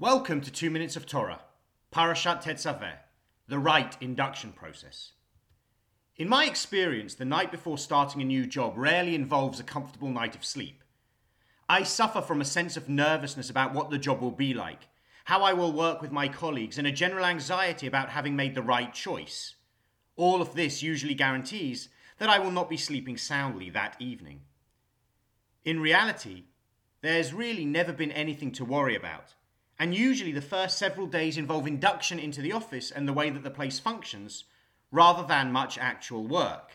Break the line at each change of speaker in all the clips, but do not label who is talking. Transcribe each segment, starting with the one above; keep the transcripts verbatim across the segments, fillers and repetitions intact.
Welcome to Two Minutes of Torah, Parashat Tetzaveh, the right induction process. In my experience, the night before starting a new job rarely involves a comfortable night of sleep. I suffer from a sense of nervousness about what the job will be like, how I will work with my colleagues, and a general anxiety about having made the right choice. All of this usually guarantees that I will not be sleeping soundly that evening. In reality, there's really never been anything to worry about. And usually the first several days involve induction into the office and the way that the place functions, rather than much actual work.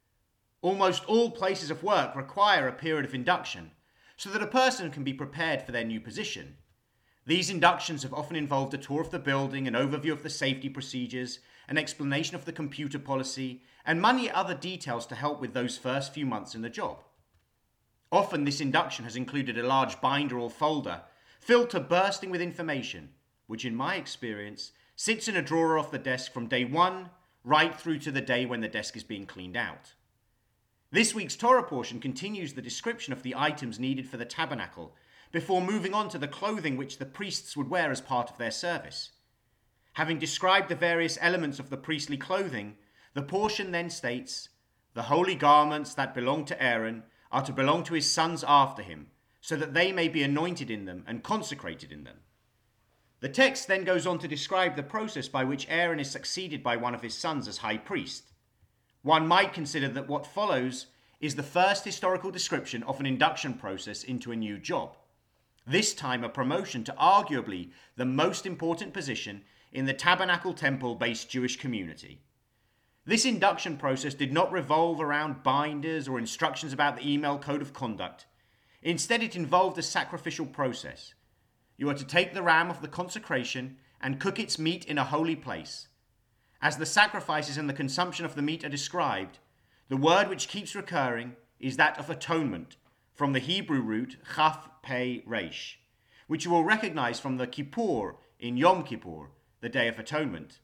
Almost all places of work require a period of induction, so that a person can be prepared for their new position. These inductions have often involved a tour of the building, an overview of the safety procedures, an explanation of the computer policy, and many other details to help with those first few months in the job. Often this induction has included a large binder or folder filled to bursting with information, which in my experience sits in a drawer off the desk from day one right through to the day when the desk is being cleaned out. This week's Torah portion continues the description of the items needed for the tabernacle before moving on to the clothing which the priests would wear as part of their service. Having described the various elements of the priestly clothing, the portion then states, "The holy garments that belong to Aaron are to belong to his sons after him, so that they may be anointed in them and consecrated in them." The text then goes on to describe the process by which Aaron is succeeded by one of his sons as high priest. One might consider that what follows is the first historical description of an induction process into a new job, this time a promotion to arguably the most important position in the Tabernacle Temple-based Jewish community. This induction process did not revolve around binders or instructions about the email code of conduct. Instead, it involved a sacrificial process. You are to take the ram of the consecration and cook its meat in a holy place. As the sacrifices and the consumption of the meat are described, the word which keeps recurring is that of atonement, from the Hebrew root chaf pei resh, which you will recognize from the Kippur in Yom Kippur, the Day of Atonement.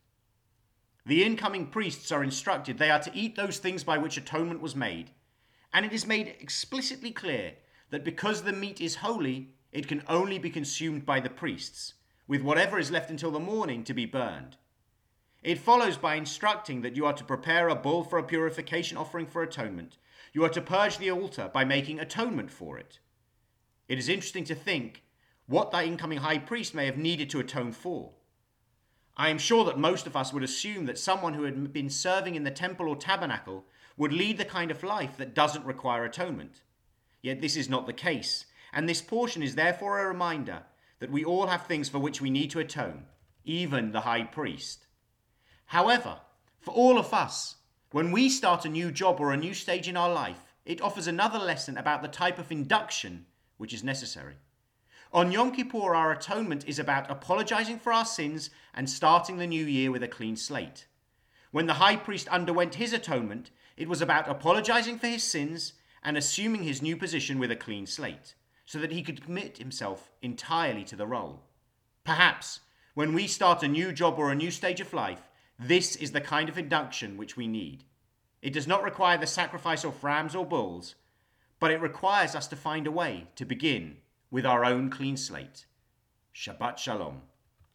The incoming priests are instructed they are to eat those things by which atonement was made, and it is made explicitly clear that because the meat is holy, it can only be consumed by the priests, with whatever is left until the morning to be burned. It follows by instructing that you are to prepare a bull for a purification offering for atonement. You are to purge the altar by making atonement for it. It is interesting to think what the incoming high priest may have needed to atone for. I am sure that most of us would assume that someone who had been serving in the temple or tabernacle would lead the kind of life that doesn't require atonement. Yet this is not the case, and this portion is therefore a reminder that we all have things for which we need to atone, even the high priest. However, for all of us, when we start a new job or a new stage in our life, it offers another lesson about the type of induction which is necessary. On Yom Kippur, our atonement is about apologizing for our sins and starting the new year with a clean slate. When the high priest underwent his atonement, it was about apologizing for his sins and assuming his new position with a clean slate, so that he could commit himself entirely to the role. Perhaps, when we start a new job or a new stage of life, this is the kind of induction which we need. It does not require the sacrifice of rams or bulls, but it requires us to find a way to begin with our own clean slate. Shabbat Shalom.